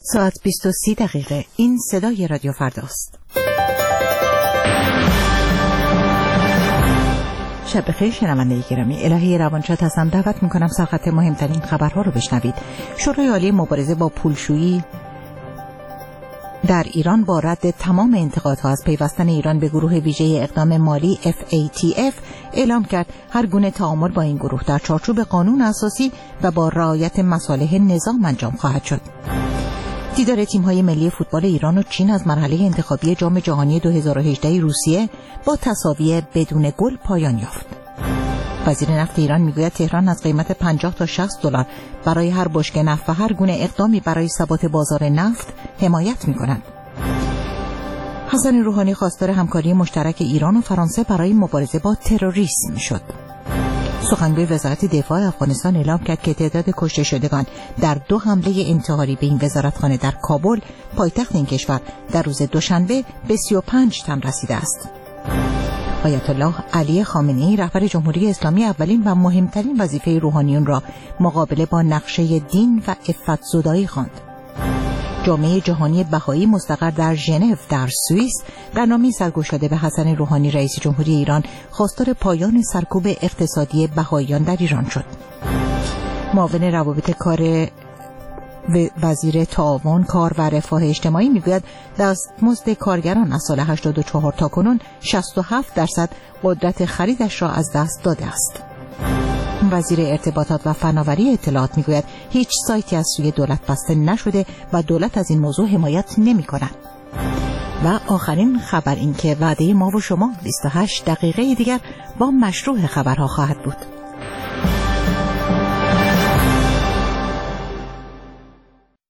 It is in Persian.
ساعت 20:30 این صدای رادیو فرداست. شب بخیر شنونده گرامی، الهی روانشاد هستم. دعوت میکنم سرخط مهمترین خبرها رو بشنوید. شورای عالی مبارزه با پولشویی در ایران با رد تمام انتقادها از پیوستن ایران به گروه ویژه اقدام مالی FATF اعلام کرد هر گونه تعامل با این گروه در چارچوب قانون اساسی و با رعایت مصالح نظام انجام خواهد شد. دیدار تیم‌های ملی فوتبال ایران و چین از مرحله انتخابی جام جهانی 2018 روسیه با تساوی بدون گل پایان یافت. وزیر نفت ایران میگوید تهران از قیمت 50 تا 60 دلار برای هر بشکه نفت و هر گونه اقدامی برای ثبات بازار نفت حمایت می‌کند. حسن روحانی خواستار همکاری مشترک ایران و فرانسه برای مبارزه با تروریسم شد. سخنگوی وزارت دفاع افغانستان اعلام کرد که تعداد کشته شدگان در 2 حمله انتحاری به این وزارتخانه در کابل، پایتخت این کشور، در روز دوشنبه به 35 تن رسیده است. آیت الله علی خامنه‌ای رهبر جمهوری اسلامی اولین و مهمترین وظیفه روحانیون را مقابله با نقشه دین و عفت‌زدایی خواند. جامعه جهانی بهایی مستقر در ژنو در سوئیس در نامه‌ای سرگشاده به حسن روحانی رئیس جمهوری ایران خواستار پایان سرکوب اقتصادی بهاییان در ایران شد. معاون روابط کار وزیر تعاون، کار و رفاه اجتماعی میگوید دستمزد کارگران از سال 84 تا کنون 67% قدرت خریدش را از دست داده است. وزیر ارتباطات و فناوری اطلاعات میگوید هیچ سایتی از سوی دولت بسته نشده و دولت از این موضوع حمایت نمی‌کند. و آخرین خبر این که وعده ما و شما 28 دقیقه دیگر با مشروع خبرها خواهد بود.